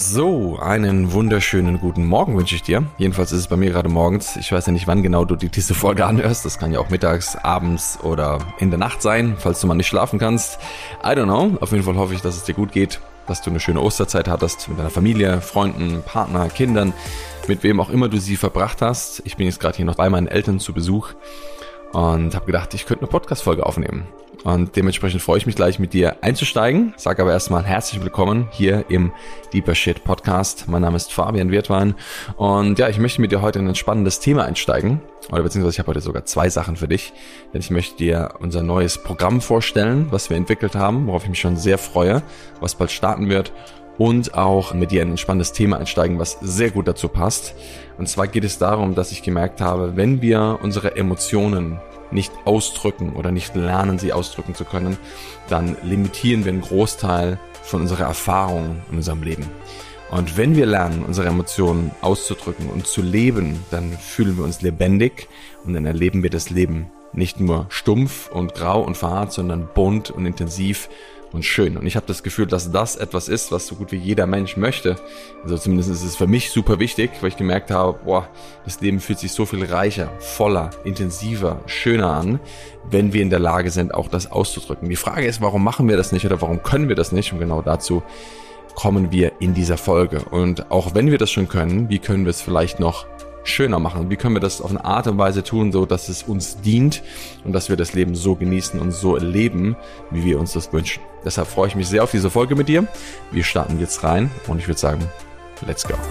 So, einen wunderschönen guten Morgen wünsche ich dir. Jedenfalls ist es bei mir gerade morgens. Ich weiß ja nicht, wann genau du diese Folge anhörst. Das kann ja auch mittags, abends oder in der Nacht sein, falls du mal nicht schlafen kannst. I don't know. Auf jeden Fall hoffe ich, dass es dir gut geht, dass du eine schöne Osterzeit hattest mit deiner Familie, Freunden, Partner, Kindern, mit wem auch immer du sie verbracht hast. Ich bin jetzt gerade hier noch bei meinen Eltern zu Besuch und habe gedacht, ich könnte eine Podcast-Folge aufnehmen. Und dementsprechend freue ich mich gleich mit dir einzusteigen. Sag aber erstmal herzlich willkommen hier im Deeper Shit Podcast. Mein Name ist Fabian Wirtwein und ja, ich möchte mit dir heute in ein spannendes Thema einsteigen. Oder beziehungsweise ich habe heute sogar 2 Sachen für dich. Denn ich möchte dir unser neues Programm vorstellen, was wir entwickelt haben, worauf ich mich schon sehr freue, was bald starten wird. Und auch mit dir in ein spannendes Thema einsteigen, was sehr gut dazu passt. Und zwar geht es darum, dass ich gemerkt habe, wenn wir unsere Emotionen nicht ausdrücken oder nicht lernen, sie ausdrücken zu können, dann limitieren wir einen Großteil von unserer Erfahrung in unserem Leben. Und wenn wir lernen, unsere Emotionen auszudrücken und zu leben, dann fühlen wir uns lebendig und dann erleben wir das Leben nicht nur stumpf und grau und verharrt, sondern bunt und intensiv und schön. Und ich habe das Gefühl, dass das etwas ist, was so gut wie jeder Mensch möchte. Also zumindest ist es für mich super wichtig, weil ich gemerkt habe, das Leben fühlt sich so viel reicher, voller, intensiver, schöner an, wenn wir in der Lage sind, auch das auszudrücken. Die Frage ist, warum machen wir das nicht oder warum können wir das nicht? Und genau dazu kommen wir in dieser Folge. Und auch wenn wir das schon können, wie können wir es vielleicht noch schöner machen? Wie können wir das auf eine Art und Weise tun, so dass es uns dient und dass wir das Leben so genießen und so erleben, wie wir uns das wünschen? Deshalb freue ich mich sehr auf diese Folge mit dir. Wir starten jetzt rein und ich würde sagen, let's go.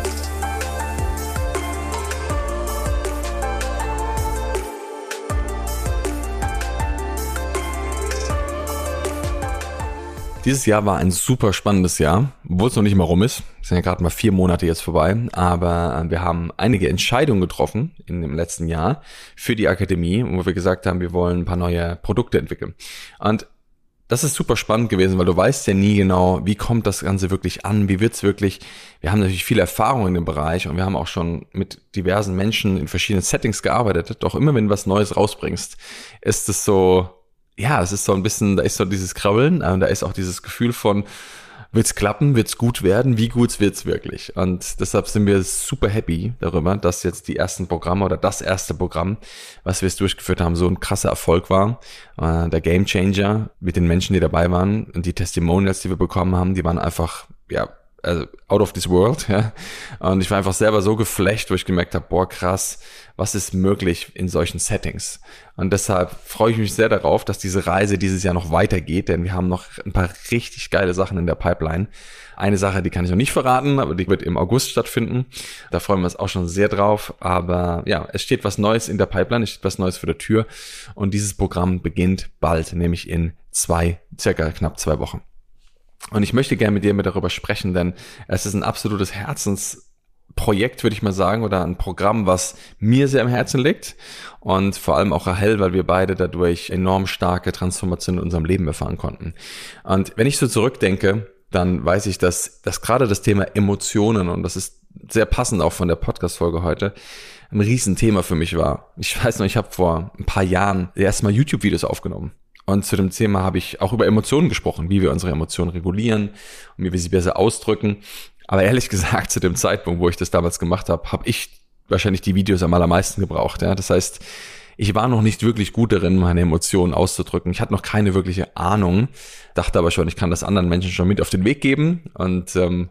Dieses Jahr war ein super spannendes Jahr, obwohl es noch nicht mal rum ist. Es sind ja gerade mal 4 Monate jetzt vorbei, aber wir haben einige Entscheidungen getroffen in dem letzten Jahr für die Akademie, wo wir gesagt haben, wir wollen ein paar neue Produkte entwickeln. Und das ist super spannend gewesen, weil du weißt ja nie genau, wie kommt das Ganze wirklich an, wie wird's wirklich. Wir haben natürlich viel Erfahrung in dem Bereich und wir haben auch schon mit diversen Menschen in verschiedenen Settings gearbeitet. Doch immer, wenn du was Neues rausbringst, ist es so, ja, es ist so ein bisschen, da ist so dieses Krabbeln und da ist auch dieses Gefühl von, wird's klappen, wird's gut werden, wie gut wird's wirklich? Und deshalb sind wir super happy darüber, dass jetzt die ersten Programme oder das erste Programm, was wir jetzt durchgeführt haben, so ein krasser Erfolg war. Der Game Changer mit den Menschen, die dabei waren und die Testimonials, die wir bekommen haben, die waren einfach, also out of this world, ja. Und ich war einfach selber so geflasht, wo ich gemerkt habe, krass, was ist möglich in solchen Settings? Und deshalb freue ich mich sehr darauf, dass diese Reise dieses Jahr noch weitergeht, denn wir haben noch ein paar richtig geile Sachen in der Pipeline. Eine Sache, die kann ich noch nicht verraten, aber die wird im August stattfinden. Da freuen wir uns auch schon sehr drauf. Aber ja, es steht was Neues in der Pipeline, es steht was Neues vor der Tür. Und dieses Programm beginnt bald, nämlich in circa knapp 2 Wochen. Und ich möchte gerne mit dir darüber sprechen, denn es ist ein absolutes Herzensprojekt, würde ich mal sagen, oder ein Programm, was mir sehr am Herzen liegt und vor allem auch Rahel, weil wir beide dadurch enorm starke Transformationen in unserem Leben erfahren konnten. Und wenn ich so zurückdenke, dann weiß ich, dass gerade das Thema Emotionen, und das ist sehr passend auch von der Podcast-Folge heute, ein Riesenthema für mich war. Ich weiß noch, ich habe vor ein paar Jahren erstmal YouTube-Videos aufgenommen. Und zu dem Thema habe ich auch über Emotionen gesprochen, wie wir unsere Emotionen regulieren und wie wir sie besser ausdrücken. Aber ehrlich gesagt, zu dem Zeitpunkt, wo ich das damals gemacht habe, habe ich wahrscheinlich die Videos am allermeisten gebraucht. Ja? Das heißt, ich war noch nicht wirklich gut darin, meine Emotionen auszudrücken. Ich hatte noch keine wirkliche Ahnung, dachte aber schon, ich kann das anderen Menschen schon mit auf den Weg geben. Und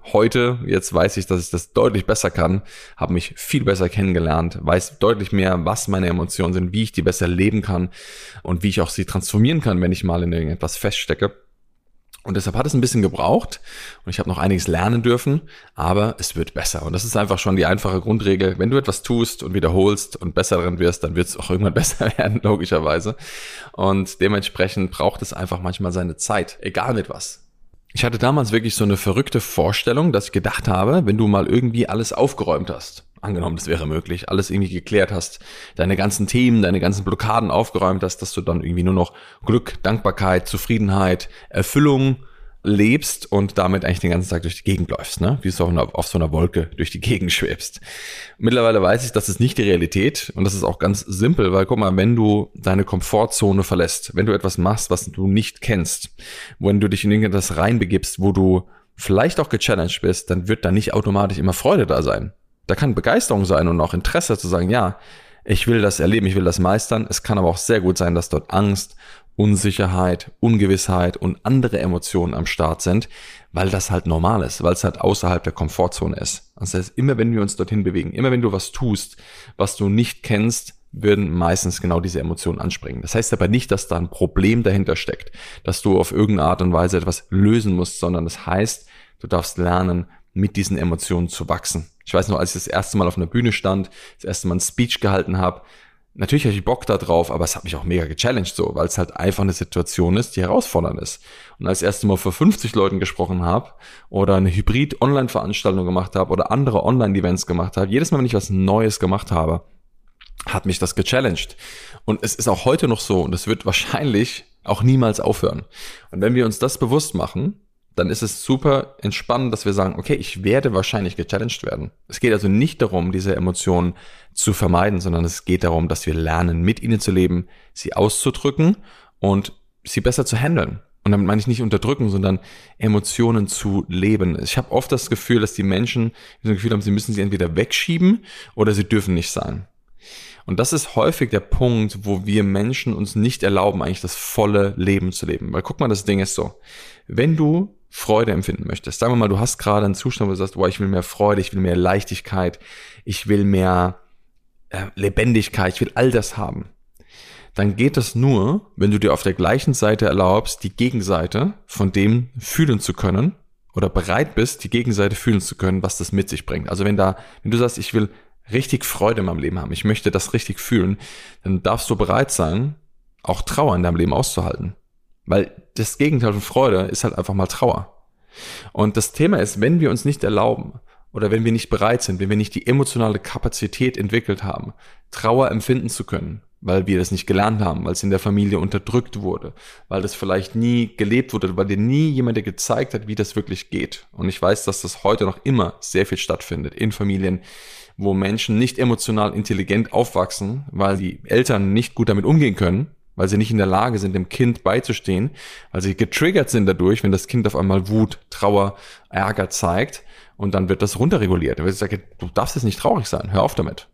jetzt weiß ich, dass ich das deutlich besser kann, habe mich viel besser kennengelernt, weiß deutlich mehr, was meine Emotionen sind, wie ich die besser leben kann und wie ich auch sie transformieren kann, wenn ich mal in irgendetwas feststecke. Und deshalb hat es ein bisschen gebraucht und ich habe noch einiges lernen dürfen, aber es wird besser. Und das ist einfach schon die einfache Grundregel. Wenn du etwas tust und wiederholst und besser darin wirst, dann wird es auch irgendwann besser werden, logischerweise. Und dementsprechend braucht es einfach manchmal seine Zeit, egal mit was. Ich hatte damals wirklich so eine verrückte Vorstellung, dass ich gedacht habe, wenn du mal irgendwie alles aufgeräumt hast, angenommen, das wäre möglich, alles irgendwie geklärt hast, deine ganzen Themen, deine ganzen Blockaden aufgeräumt hast, dass du dann irgendwie nur noch Glück, Dankbarkeit, Zufriedenheit, Erfüllung lebst und damit eigentlich den ganzen Tag durch die Gegend läufst, ne? Wie du auf so einer Wolke durch die Gegend schwebst. Mittlerweile weiß ich, das ist nicht die Realität und das ist auch ganz simpel, weil guck mal, wenn du deine Komfortzone verlässt, wenn du etwas machst, was du nicht kennst, wenn du dich in irgendetwas reinbegibst, wo du vielleicht auch gechallenged bist, dann wird da nicht automatisch immer Freude da sein. Da kann Begeisterung sein und auch Interesse zu sagen, ja, ich will das erleben, ich will das meistern. Es kann aber auch sehr gut sein, dass dort Angst, Unsicherheit, Ungewissheit und andere Emotionen am Start sind, weil das halt normal ist, weil es halt außerhalb der Komfortzone ist. Das heißt, immer wenn wir uns dorthin bewegen, immer wenn du was tust, was du nicht kennst, würden meistens genau diese Emotionen anspringen. Das heißt aber nicht, dass da ein Problem dahinter steckt, dass du auf irgendeine Art und Weise etwas lösen musst, sondern das heißt, du darfst lernen, mit diesen Emotionen zu wachsen. Ich weiß noch, als ich das erste Mal auf einer Bühne stand, das erste Mal einen Speech gehalten habe, natürlich hatte ich Bock da drauf, aber es hat mich auch mega gechallenged so, weil es halt einfach eine Situation ist, die herausfordernd ist. Und als ich das erste Mal vor 50 Leuten gesprochen habe oder eine Hybrid-Online-Veranstaltung gemacht habe oder andere Online-Events gemacht habe, jedes Mal, wenn ich was Neues gemacht habe, hat mich das gechallenged. Und es ist auch heute noch so und es wird wahrscheinlich auch niemals aufhören. Und wenn wir uns das bewusst machen, dann ist es super entspannend, dass wir sagen, okay, ich werde wahrscheinlich gechallenged werden. Es geht also nicht darum, diese Emotionen zu vermeiden, sondern es geht darum, dass wir lernen, mit ihnen zu leben, sie auszudrücken und sie besser zu handeln. Und damit meine ich nicht unterdrücken, sondern Emotionen zu leben. Ich habe oft das Gefühl, dass die Menschen das Gefühl haben, sie müssen sie entweder wegschieben oder sie dürfen nicht sein. Und das ist häufig der Punkt, wo wir Menschen uns nicht erlauben, eigentlich das volle Leben zu leben. Weil guck mal, das Ding ist so, wenn du Freude empfinden möchtest, sagen wir mal, du hast gerade einen Zustand, wo du sagst, boah, ich will mehr Freude, ich will mehr Leichtigkeit, ich will mehr Lebendigkeit, ich will all das haben, dann geht das nur, wenn du dir auf der gleichen Seite erlaubst, die Gegenseite von dem fühlen zu können oder bereit bist, die Gegenseite fühlen zu können, was das mit sich bringt. Also wenn du sagst, ich will richtig Freude in meinem Leben haben, ich möchte das richtig fühlen, dann darfst du bereit sein, auch Trauer in deinem Leben auszuhalten. Weil das Gegenteil von Freude ist halt einfach mal Trauer. Und das Thema ist, wenn wir uns nicht erlauben oder wenn wir nicht bereit sind, wenn wir nicht die emotionale Kapazität entwickelt haben, Trauer empfinden zu können, weil wir das nicht gelernt haben, weil es in der Familie unterdrückt wurde, weil das vielleicht nie gelebt wurde, weil dir nie jemand gezeigt hat, wie das wirklich geht. Und ich weiß, dass das heute noch immer sehr viel stattfindet in Familien, wo Menschen nicht emotional intelligent aufwachsen, weil die Eltern nicht gut damit umgehen können, weil sie nicht in der Lage sind, dem Kind beizustehen, weil sie getriggert sind dadurch, wenn das Kind auf einmal Wut, Trauer, Ärger zeigt und dann wird das runterreguliert. Dann wird gesagt, du darfst jetzt nicht traurig sein, hör auf damit.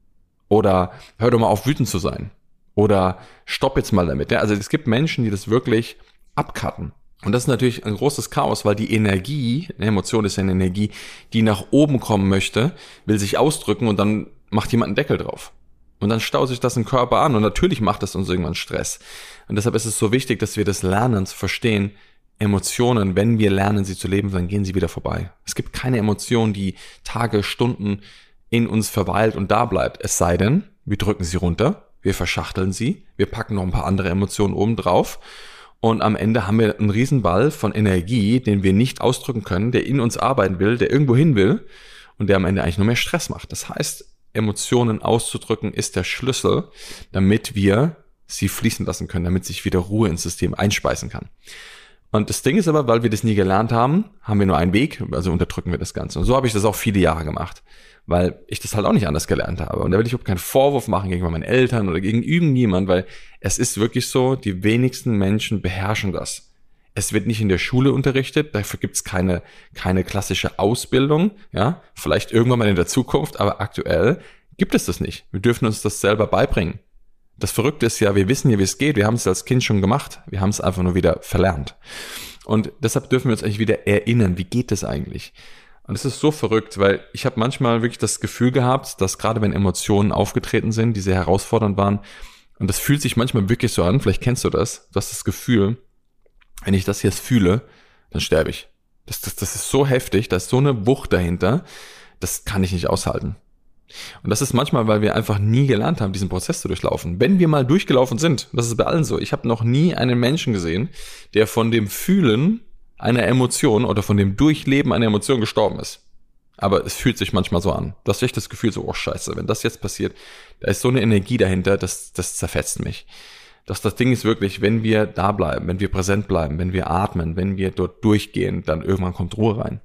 Oder hör doch mal auf, wütend zu sein. Oder stopp jetzt mal damit. Also es gibt Menschen, die das wirklich abcutten. Und das ist natürlich ein großes Chaos, weil die Energie, eine Emotion ist ja eine Energie, die nach oben kommen möchte, will sich ausdrücken und dann macht jemand einen Deckel drauf. Und dann staut sich das im Körper an und natürlich macht das uns irgendwann Stress. Und deshalb ist es so wichtig, dass wir das lernen zu verstehen. Emotionen, wenn wir lernen, sie zu leben, dann gehen sie wieder vorbei. Es gibt keine Emotion, die Tage, Stunden in uns verweilt und da bleibt. Es sei denn, wir drücken sie runter, wir verschachteln sie, wir packen noch ein paar andere Emotionen oben drauf und am Ende haben wir einen Riesenball von Energie, den wir nicht ausdrücken können, der in uns arbeiten will, der irgendwo hin will und der am Ende eigentlich nur mehr Stress macht. Das heißt, Emotionen auszudrücken ist der Schlüssel, damit wir sie fließen lassen können, damit sich wieder Ruhe ins System einspeisen kann. Und das Ding ist aber, weil wir das nie gelernt haben, haben wir nur einen Weg, also unterdrücken wir das Ganze. Und so habe ich das auch viele Jahre gemacht, weil ich das halt auch nicht anders gelernt habe. Und da will ich auch keinen Vorwurf machen gegenüber meinen Eltern oder gegen irgendjemand, weil es ist wirklich so, die wenigsten Menschen beherrschen das. Es wird nicht in der Schule unterrichtet, dafür gibt es keine klassische Ausbildung, ja, vielleicht irgendwann mal in der Zukunft, aber aktuell gibt es das nicht. Wir dürfen uns das selber beibringen. Das Verrückte ist ja, wir wissen ja, wie es geht, wir haben es als Kind schon gemacht, wir haben es einfach nur wieder verlernt. Und deshalb dürfen wir uns eigentlich wieder erinnern, wie geht das eigentlich? Und es ist so verrückt, weil ich habe manchmal wirklich das Gefühl gehabt, dass gerade wenn Emotionen aufgetreten sind, die sehr herausfordernd waren, und das fühlt sich manchmal wirklich so an, vielleicht kennst du das Gefühl, wenn ich das jetzt fühle, dann sterbe ich. Das ist so heftig, da ist so eine Wucht dahinter, das kann ich nicht aushalten. Und das ist manchmal, weil wir einfach nie gelernt haben, diesen Prozess zu durchlaufen. Wenn wir mal durchgelaufen sind, das ist bei allen so, ich habe noch nie einen Menschen gesehen, der von dem Fühlen einer Emotion oder von dem Durchleben einer Emotion gestorben ist. Aber es fühlt sich manchmal so an. Du hast echt das Gefühl so, oh Scheiße, wenn das jetzt passiert, da ist so eine Energie dahinter, das zerfetzt mich. Das Ding ist wirklich, wenn wir da bleiben, wenn wir präsent bleiben, wenn wir atmen, wenn wir dort durchgehen, dann irgendwann kommt Ruhe rein.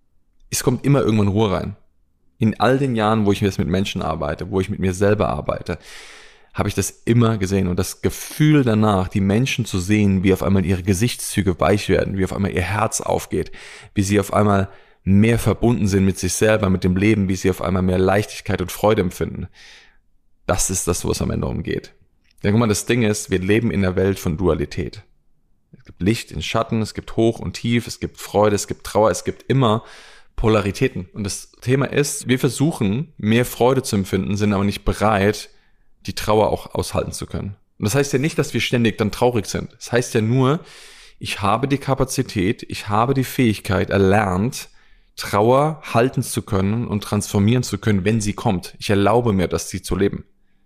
Es kommt immer irgendwann Ruhe rein. In all den Jahren, wo ich jetzt mit Menschen arbeite, wo ich mit mir selber arbeite, habe ich das immer gesehen. Und das Gefühl danach, die Menschen zu sehen, wie auf einmal ihre Gesichtszüge weich werden, wie auf einmal ihr Herz aufgeht, wie sie auf einmal mehr verbunden sind mit sich selber, mit dem Leben, wie sie auf einmal mehr Leichtigkeit und Freude empfinden. Das ist das, wo es am Ende umgeht. Ja, guck mal, das Ding ist, wir leben in einer Welt von Dualität. Es gibt Licht und Schatten, es gibt Hoch und Tief, es gibt Freude, es gibt Trauer, es gibt immer Polaritäten. Und das Thema ist, wir versuchen, mehr Freude zu empfinden, sind aber nicht bereit, die Trauer auch aushalten zu können. Und das heißt ja nicht, dass wir ständig dann traurig sind. Das heißt ja nur, ich habe die Kapazität, ich habe die Fähigkeit erlernt, Trauer halten zu können und transformieren zu können, wenn sie kommt. Ich erlaube mir, das sie zu leben.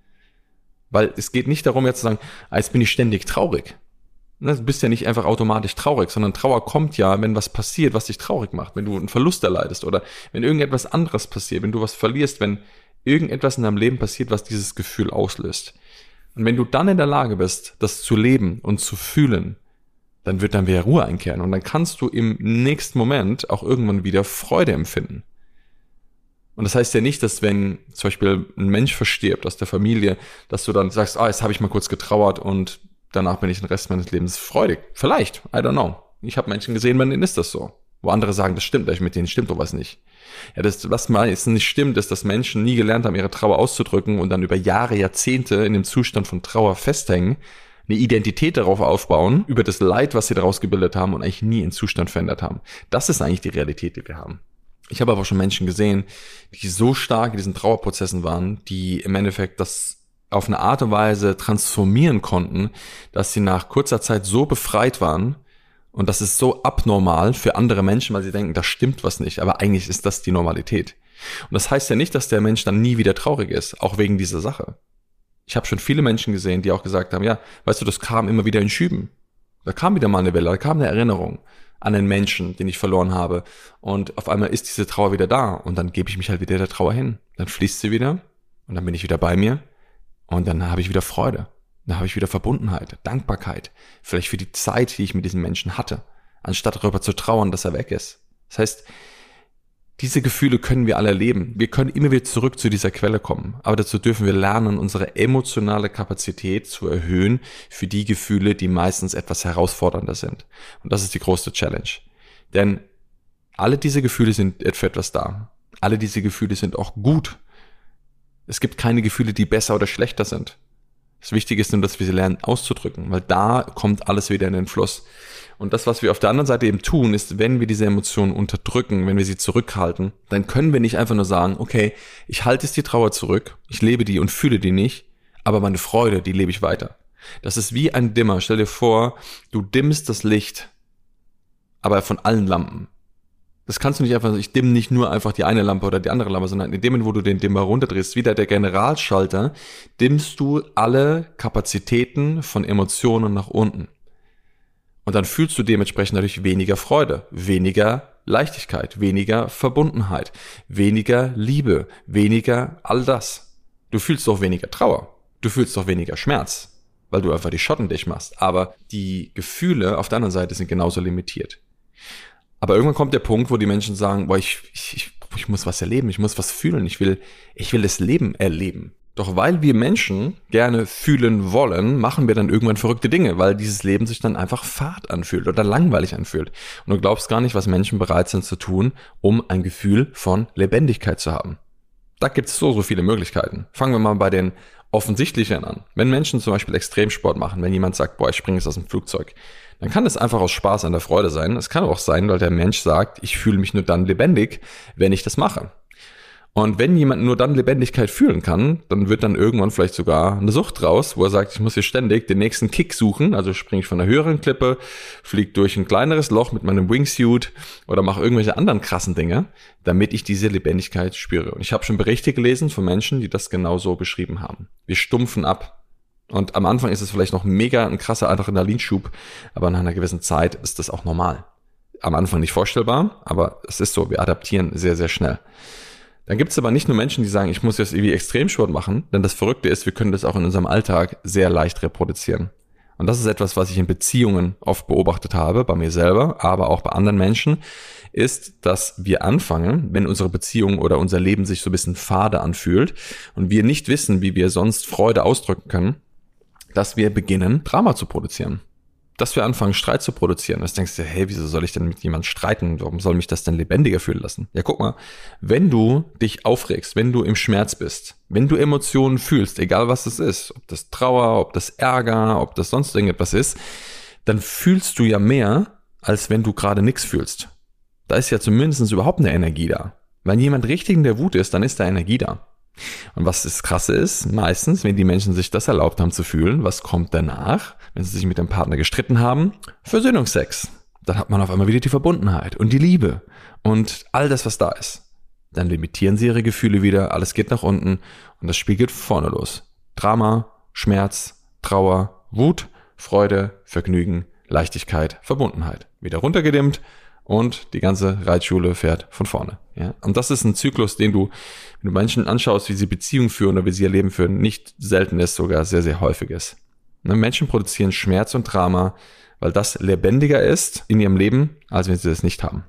Weil es geht nicht darum, jetzt zu sagen, jetzt bin ich ständig traurig. Du bist ja nicht einfach automatisch traurig, sondern Trauer kommt ja, wenn was passiert, was dich traurig macht, wenn du einen Verlust erleidest oder wenn irgendetwas anderes passiert, wenn du was verlierst, wenn irgendetwas in deinem Leben passiert, was dieses Gefühl auslöst. Und wenn du dann in der Lage bist, das zu leben und zu fühlen, dann wird dann wieder Ruhe einkehren und dann kannst du im nächsten Moment auch irgendwann wieder Freude empfinden. Und das heißt ja nicht, dass wenn zum Beispiel ein Mensch verstirbt aus der Familie, dass du dann sagst, jetzt habe ich mal kurz getrauert und danach bin ich den Rest meines Lebens freudig. Vielleicht, I don't know. Ich habe Menschen gesehen, bei denen ist das so. Wo andere sagen, das stimmt, mit denen stimmt doch was nicht. Ja, was meistens nicht stimmt, ist, dass Menschen nie gelernt haben, ihre Trauer auszudrücken und dann über Jahre, Jahrzehnte in dem Zustand von Trauer festhängen, eine Identität darauf aufbauen, über das Leid, was sie daraus gebildet haben und eigentlich nie in Zustand verändert haben. Das ist eigentlich die Realität, die wir haben. Ich habe aber schon Menschen gesehen, die so stark in diesen Trauerprozessen waren, die im Endeffekt das auf eine Art und Weise transformieren konnten, dass sie nach kurzer Zeit so befreit waren und das ist so abnormal für andere Menschen, weil sie denken, da stimmt was nicht, aber eigentlich ist das die Normalität. Und das heißt ja nicht, dass der Mensch dann nie wieder traurig ist, auch wegen dieser Sache. Ich habe schon viele Menschen gesehen, die auch gesagt haben, ja, weißt du, das kam immer wieder in Schüben. Da kam wieder mal eine Welle, da kam eine Erinnerung an einen Menschen, den ich verloren habe und auf einmal ist diese Trauer wieder da und dann gebe ich mich halt wieder der Trauer hin. Dann fließt sie wieder und dann bin ich wieder bei mir und dann habe ich wieder Freude. Dann habe ich wieder Verbundenheit, Dankbarkeit, vielleicht für die Zeit, die ich mit diesem Menschen hatte, anstatt darüber zu trauern, dass er weg ist. Das heißt, diese Gefühle können wir alle erleben. Wir können immer wieder zurück zu dieser Quelle kommen. Aber dazu dürfen wir lernen, unsere emotionale Kapazität zu erhöhen für die Gefühle, die meistens etwas herausfordernder sind. Und das ist die größte Challenge. Denn alle diese Gefühle sind für etwas da. Alle diese Gefühle sind auch gut. Es gibt keine Gefühle, die besser oder schlechter sind. Das Wichtige ist nur, dass wir sie lernen auszudrücken, weil da kommt alles wieder in den Fluss. Und das, was wir auf der anderen Seite eben tun, ist, wenn wir diese Emotionen unterdrücken, wenn wir sie zurückhalten, dann können wir nicht einfach nur sagen, okay, ich halte jetzt die Trauer zurück, ich lebe die und fühle die nicht, aber meine Freude, die lebe ich weiter. Das ist wie ein Dimmer. Stell dir vor, du dimmst das Licht, aber von allen Lampen. Das kannst du nicht einfach, ich dimme nicht nur einfach die eine Lampe oder die andere Lampe, sondern in dem Moment, wo du den Dimmer runterdrehst, wieder der Generalschalter, dimmst du alle Kapazitäten von Emotionen nach unten. Und dann fühlst du dementsprechend natürlich weniger Freude, weniger Leichtigkeit, weniger Verbundenheit, weniger Liebe, weniger all das. Du fühlst doch weniger Trauer, du fühlst doch weniger Schmerz, weil du einfach die Schotten dicht machst. Aber die Gefühle auf der anderen Seite sind genauso limitiert. Aber irgendwann kommt der Punkt, wo die Menschen sagen, boah, ich muss was erleben, ich muss was fühlen, ich will das Leben erleben. Doch weil wir Menschen gerne fühlen wollen, machen wir dann irgendwann verrückte Dinge, weil dieses Leben sich dann einfach fad anfühlt oder langweilig anfühlt. Und du glaubst gar nicht, was Menschen bereit sind zu tun, um ein Gefühl von Lebendigkeit zu haben. Da gibt es so viele Möglichkeiten. Fangen wir mal bei den offensichtlichen an. Wenn Menschen zum Beispiel Extremsport machen, wenn jemand sagt, boah, ich springe jetzt aus dem Flugzeug, dann kann das einfach aus Spaß an der Freude sein. Es kann auch sein, weil der Mensch sagt, ich fühle mich nur dann lebendig, wenn ich das mache. Und wenn jemand nur dann Lebendigkeit fühlen kann, dann wird dann irgendwann vielleicht sogar eine Sucht raus, wo er sagt, ich muss hier ständig den nächsten Kick suchen, also springe ich von einer höheren Klippe, fliege durch ein kleineres Loch mit meinem Wingsuit oder mache irgendwelche anderen krassen Dinge, damit ich diese Lebendigkeit spüre. Und ich habe schon Berichte gelesen von Menschen, die das genau so beschrieben haben. Wir stumpfen ab. Und am Anfang ist es vielleicht noch mega ein krasser Adrenalinschub, aber nach einer gewissen Zeit ist das auch normal. Am Anfang nicht vorstellbar, aber es ist so, wir adaptieren sehr, sehr schnell. Dann gibt es aber nicht nur Menschen, die sagen, ich muss jetzt irgendwie Extremsport machen, denn das Verrückte ist, wir können das auch in unserem Alltag sehr leicht reproduzieren. Und das ist etwas, was ich in Beziehungen oft beobachtet habe, bei mir selber, aber auch bei anderen Menschen, ist, dass wir anfangen, wenn unsere Beziehung oder unser Leben sich so ein bisschen fade anfühlt und wir nicht wissen, wie wir sonst Freude ausdrücken können, dass wir beginnen, Drama zu produzieren. Dass wir anfangen, Streit zu produzieren. Das denkst du, hey, wieso soll ich denn mit jemandem streiten? Warum soll mich das denn lebendiger fühlen lassen? Ja, guck mal, wenn du dich aufregst, wenn du im Schmerz bist, wenn du Emotionen fühlst, egal was es ist, ob das Trauer, ob das Ärger, ob das sonst irgendetwas ist, dann fühlst du ja mehr, als wenn du gerade nichts fühlst. Da ist ja zumindest überhaupt eine Energie da. Wenn jemand richtig in der Wut ist, dann ist da Energie da. Und was das Krasse ist, meistens, wenn die Menschen sich das erlaubt haben zu fühlen, was kommt danach, wenn sie sich mit dem Partner gestritten haben? Versöhnungsex. Dann hat man auf einmal wieder die Verbundenheit und die Liebe und all das, was da ist. Dann limitieren sie ihre Gefühle wieder, alles geht nach unten und das Spiel geht vorne los. Drama, Schmerz, Trauer, Wut, Freude, Vergnügen, Leichtigkeit, Verbundenheit. Wieder runtergedimmt und die ganze Reitschule fährt von vorne. Ja? Und das ist ein Zyklus, den du, wenn du Menschen anschaust, wie sie Beziehungen führen oder wie sie ihr Leben führen, nicht selten ist, sogar sehr, sehr häufig ist. Menschen produzieren Schmerz und Drama, weil das lebendiger ist in ihrem Leben, als wenn sie das nicht haben.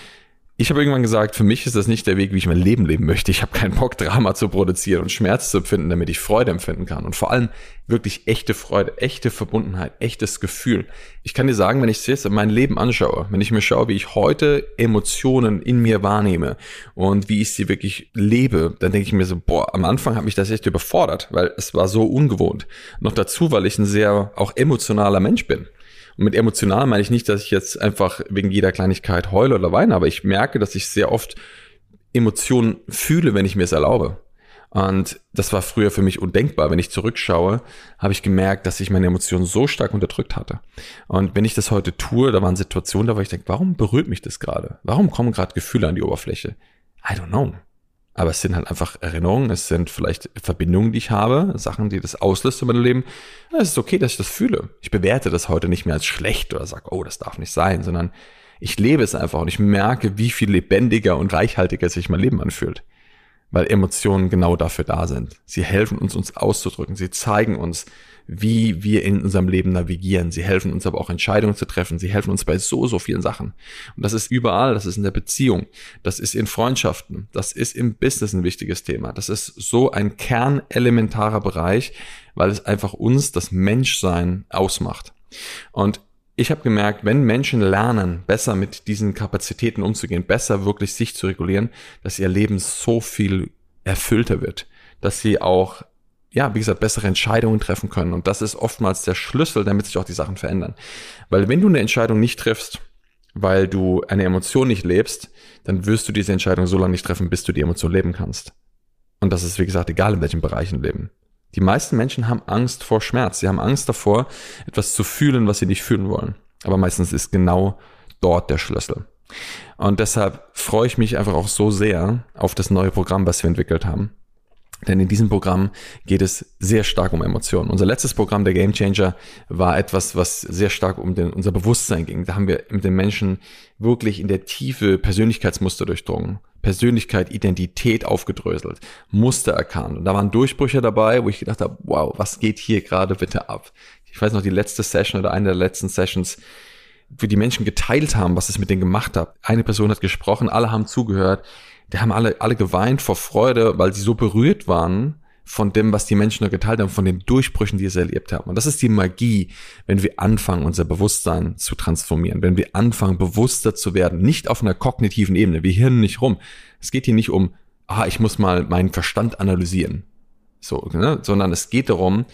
Ich habe irgendwann gesagt, für mich ist das nicht der Weg, wie ich mein Leben leben möchte. Ich habe keinen Bock, Drama zu produzieren und Schmerz zu empfinden, damit ich Freude empfinden kann. Und vor allem wirklich echte Freude, echte Verbundenheit, echtes Gefühl. Ich kann dir sagen, wenn ich jetzt mein Leben anschaue, wenn ich mir schaue, wie ich heute Emotionen in mir wahrnehme und wie ich sie wirklich lebe, dann denke ich mir so, boah, am Anfang hat mich das echt überfordert, weil es war so ungewohnt. Noch dazu, weil ich ein sehr auch emotionaler Mensch bin. Und mit emotional meine ich nicht, dass ich jetzt einfach wegen jeder Kleinigkeit heule oder weine, aber ich merke, dass ich sehr oft Emotionen fühle, wenn ich mir es erlaube. Und das war früher für mich undenkbar. Wenn ich zurückschaue, habe ich gemerkt, dass ich meine Emotionen so stark unterdrückt hatte. Und wenn ich das heute tue, da waren Situationen, da wo ich denke, warum berührt mich das gerade? Warum kommen gerade Gefühle an die Oberfläche? I don't know. Aber es sind halt einfach Erinnerungen, es sind vielleicht Verbindungen, die ich habe, Sachen, die das auslöst in meinem Leben. Ja, es ist okay, dass ich das fühle. Ich bewerte das heute nicht mehr als schlecht oder sage, oh, das darf nicht sein, sondern ich lebe es einfach und ich merke, wie viel lebendiger und reichhaltiger sich mein Leben anfühlt. Weil Emotionen genau dafür da sind. Sie helfen uns auszudrücken. Sie zeigen uns, wie wir in unserem Leben navigieren. Sie helfen uns aber auch Entscheidungen zu treffen. Sie helfen uns bei so, so vielen Sachen. Und das ist überall. Das ist in der Beziehung. Das ist in Freundschaften. Das ist im Business ein wichtiges Thema. Das ist so ein kernelementarer Bereich, weil es einfach uns, das Menschsein, ausmacht. Und ich habe gemerkt, wenn Menschen lernen, besser mit diesen Kapazitäten umzugehen, besser wirklich sich zu regulieren, dass ihr Leben so viel erfüllter wird, dass sie auch, ja, wie gesagt, bessere Entscheidungen treffen können. Und das ist oftmals der Schlüssel, damit sich auch die Sachen verändern. Weil wenn du eine Entscheidung nicht triffst, weil du eine Emotion nicht lebst, dann wirst du diese Entscheidung so lange nicht treffen, bis du die Emotion leben kannst. Und das ist, wie gesagt, egal in welchen Bereichen leben. Die meisten Menschen haben Angst vor Schmerz. Sie haben Angst davor, etwas zu fühlen, was sie nicht fühlen wollen. Aber meistens ist genau dort der Schlüssel. Und deshalb freue ich mich einfach auch so sehr auf das neue Programm, was wir entwickelt haben. Denn in diesem Programm geht es sehr stark um Emotionen. Unser letztes Programm, der Game Changer, war etwas, was sehr stark um unser Bewusstsein ging. Da haben wir mit den Menschen wirklich in der Tiefe Persönlichkeitsmuster durchdrungen, Persönlichkeit, Identität aufgedröselt, Muster erkannt. Und da waren Durchbrüche dabei, wo ich gedacht habe, wow, was geht hier gerade bitte ab? Ich weiß noch, die letzte Session oder eine der letzten Sessions, wo die Menschen geteilt haben, was es mit denen gemacht hat. Eine Person hat gesprochen, alle haben zugehört. Die haben alle geweint vor Freude, weil sie so berührt waren von dem, was die Menschen da geteilt haben, von den Durchbrüchen, die sie erlebt haben. Und das ist die Magie, wenn wir anfangen, unser Bewusstsein zu transformieren, wenn wir anfangen, bewusster zu werden, nicht auf einer kognitiven Ebene, wir hirnen nicht rum. Es geht hier nicht um, ich muss mal meinen Verstand analysieren, so, ne? Sondern es geht darum,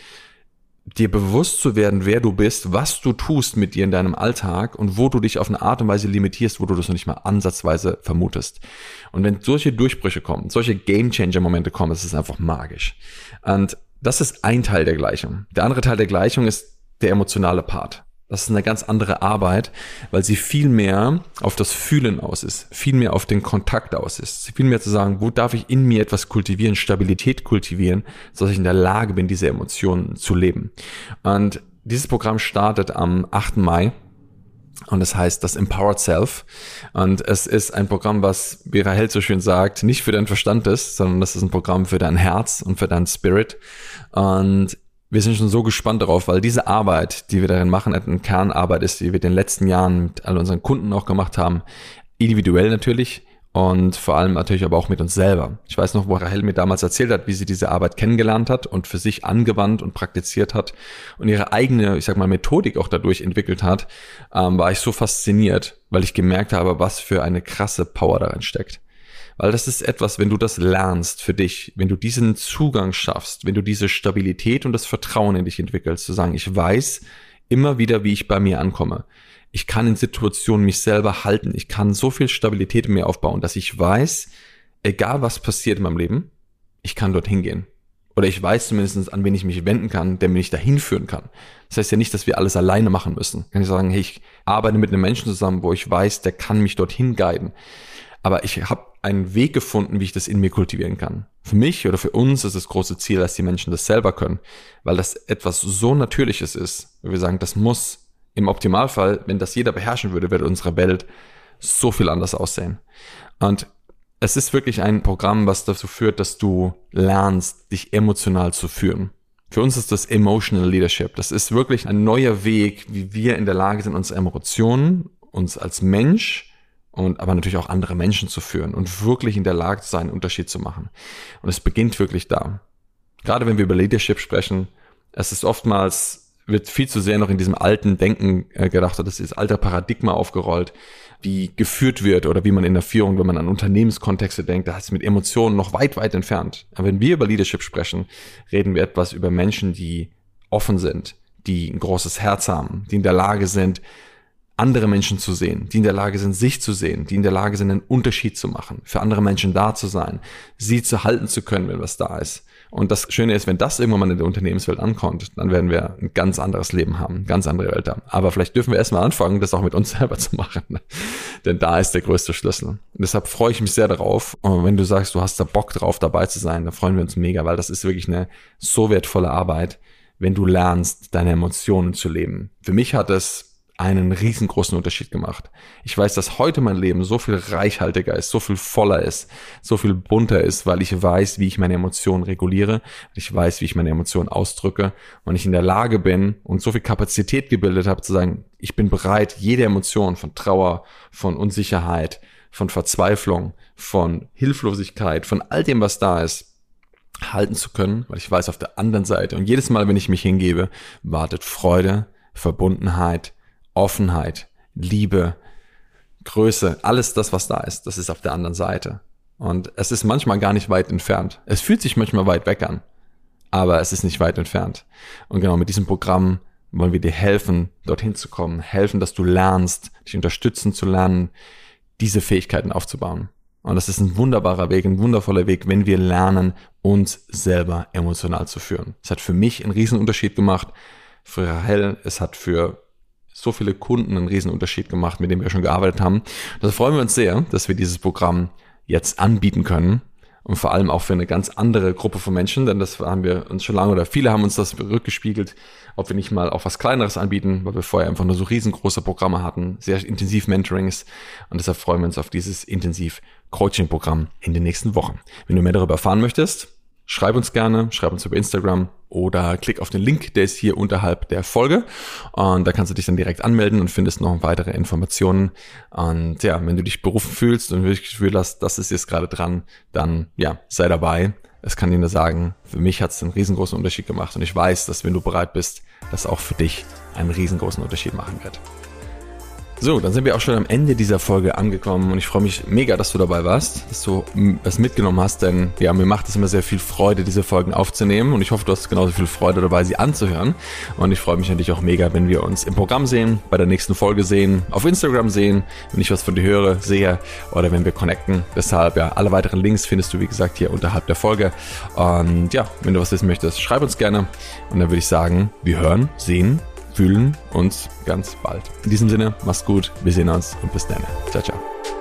dir bewusst zu werden, wer du bist, was du tust mit dir in deinem Alltag und wo du dich auf eine Art und Weise limitierst, wo du das noch nicht mal ansatzweise vermutest. Und wenn solche Durchbrüche kommen, solche Game-Changer-Momente kommen, das ist einfach magisch. Und das ist ein Teil der Gleichung. Der andere Teil der Gleichung ist der emotionale Part. Das ist eine ganz andere Arbeit, weil sie viel mehr auf das Fühlen aus ist, viel mehr auf den Kontakt aus ist, viel mehr zu sagen, wo darf ich in mir etwas kultivieren, Stabilität kultivieren, sodass ich in der Lage bin, diese Emotionen zu leben. Und dieses Programm startet am 8. Mai und es heißt das Empowered Self. Und es ist ein Programm, was Vera Held so schön sagt, nicht für deinen Verstand ist, sondern das ist ein Programm für dein Herz und für deinen Spirit. Und wir sind schon so gespannt darauf, weil diese Arbeit, die wir darin machen, eine Kernarbeit ist, die wir in den letzten Jahren mit all unseren Kunden auch gemacht haben, individuell natürlich und vor allem natürlich aber auch mit uns selber. Ich weiß noch, wo Rahel mir damals erzählt hat, wie sie diese Arbeit kennengelernt hat und für sich angewandt und praktiziert hat und ihre eigene, ich sag mal, Methodik auch dadurch entwickelt hat, war ich so fasziniert, weil ich gemerkt habe, was für eine krasse Power darin steckt. Weil das ist etwas, wenn du das lernst für dich, wenn du diesen Zugang schaffst, wenn du diese Stabilität und das Vertrauen in dich entwickelst, zu sagen, ich weiß immer wieder, wie ich bei mir ankomme. Ich kann in Situationen mich selber halten. Ich kann so viel Stabilität in mir aufbauen, dass ich weiß, egal was passiert in meinem Leben, ich kann dorthin gehen. Oder ich weiß zumindest, an wen ich mich wenden kann, der mich dahin führen kann. Das heißt ja nicht, dass wir alles alleine machen müssen. Kann ich sagen, hey, ich arbeite mit einem Menschen zusammen, wo ich weiß, der kann mich dorthin guiden. Aber ich habe einen Weg gefunden, wie ich das in mir kultivieren kann. Für mich oder für uns ist das große Ziel, dass die Menschen das selber können, weil das etwas so Natürliches ist. Wir sagen, das muss im Optimalfall, wenn das jeder beherrschen würde, würde unsere Welt so viel anders aussehen. Und es ist wirklich ein Programm, was dazu führt, dass du lernst, dich emotional zu führen. Für uns ist das Emotional Leadership. Das ist wirklich ein neuer Weg, wie wir in der Lage sind, unsere Emotionen, uns als Mensch und aber natürlich auch andere Menschen zu führen und wirklich in der Lage zu sein, einen Unterschied zu machen. Und es beginnt wirklich da. Gerade wenn wir über Leadership sprechen, es ist oftmals wird viel zu sehr noch in diesem alten Denken gedacht, das ist das alte Paradigma aufgerollt, wie geführt wird oder wie man in der Führung, wenn man an Unternehmenskontexte denkt, da ist es mit Emotionen noch weit, weit entfernt. Aber wenn wir über Leadership sprechen, reden wir etwas über Menschen, die offen sind, die ein großes Herz haben, die in der Lage sind, andere Menschen zu sehen, die in der Lage sind, sich zu sehen, die in der Lage sind, einen Unterschied zu machen, für andere Menschen da zu sein, sie zu halten zu können, wenn was da ist. Und das Schöne ist, wenn das irgendwann mal in der Unternehmenswelt ankommt, dann werden wir ein ganz anderes Leben haben, ganz andere Welt haben. Aber vielleicht dürfen wir erstmal anfangen, das auch mit uns selber zu machen. Denn da ist der größte Schlüssel. Und deshalb freue ich mich sehr darauf. Und wenn du sagst, du hast da Bock drauf, dabei zu sein, dann freuen wir uns mega, weil das ist wirklich eine so wertvolle Arbeit, wenn du lernst, deine Emotionen zu leben. Für mich hat es einen riesengroßen Unterschied gemacht. Ich weiß, dass heute mein Leben so viel reichhaltiger ist, so viel voller ist, so viel bunter ist, weil ich weiß, wie ich meine Emotionen reguliere, ich weiß, wie ich meine Emotionen ausdrücke und ich in der Lage bin und so viel Kapazität gebildet habe, zu sagen, ich bin bereit, jede Emotion von Trauer, von Unsicherheit, von Verzweiflung, von Hilflosigkeit, von all dem, was da ist, halten zu können, weil ich weiß, auf der anderen Seite und jedes Mal, wenn ich mich hingebe, wartet Freude, Verbundenheit, Offenheit, Liebe, Größe, alles das, was da ist, das ist auf der anderen Seite. Und es ist manchmal gar nicht weit entfernt. Es fühlt sich manchmal weit weg an, aber es ist nicht weit entfernt. Und genau mit diesem Programm wollen wir dir helfen, dorthin zu kommen, helfen, dass du lernst, dich unterstützen zu lernen, diese Fähigkeiten aufzubauen. Und das ist ein wunderbarer Weg, ein wundervoller Weg, wenn wir lernen, uns selber emotional zu führen. Es hat für mich einen riesen Unterschied gemacht, für Rahel, es hat für so viele Kunden einen riesen Unterschied gemacht, mit dem wir schon gearbeitet haben. Da freuen wir uns sehr, dass wir dieses Programm jetzt anbieten können und vor allem auch für eine ganz andere Gruppe von Menschen, denn das haben wir uns schon lange oder viele haben uns das rückgespiegelt, ob wir nicht mal auch was Kleineres anbieten, weil wir vorher einfach nur so riesengroße Programme hatten, sehr intensiv Mentorings und deshalb freuen wir uns auf dieses intensiv Coaching-Programm in den nächsten Wochen. Wenn du mehr darüber erfahren möchtest, schreib uns gerne, schreib uns über Instagram oder klick auf den Link, der ist hier unterhalb der Folge und da kannst du dich dann direkt anmelden und findest noch weitere Informationen. Und ja, wenn du dich berufen fühlst und wirklich das Gefühl hast, das ist jetzt gerade dran, dann ja, sei dabei. Es kann dir nur sagen, für mich hat es einen riesengroßen Unterschied gemacht und ich weiß, dass wenn du bereit bist, das auch für dich einen riesengroßen Unterschied machen wird. So, dann sind wir auch schon am Ende dieser Folge angekommen und ich freue mich mega, dass du dabei warst, dass du was mitgenommen hast, denn ja, mir macht es immer sehr viel Freude, diese Folgen aufzunehmen und ich hoffe, du hast genauso viel Freude dabei, sie anzuhören und ich freue mich natürlich auch mega, wenn wir uns im Programm sehen, bei der nächsten Folge sehen, auf Instagram sehen, wenn ich was von dir höre, sehe oder wenn wir connecten. Deshalb, ja, alle weiteren Links findest du, wie gesagt, hier unterhalb der Folge und ja, wenn du was wissen möchtest, schreib uns gerne und dann würde ich sagen, wir hören, sehen, fühlen uns ganz bald. In diesem Sinne, mach's gut, wir sehen uns und bis dann. Ciao, ciao.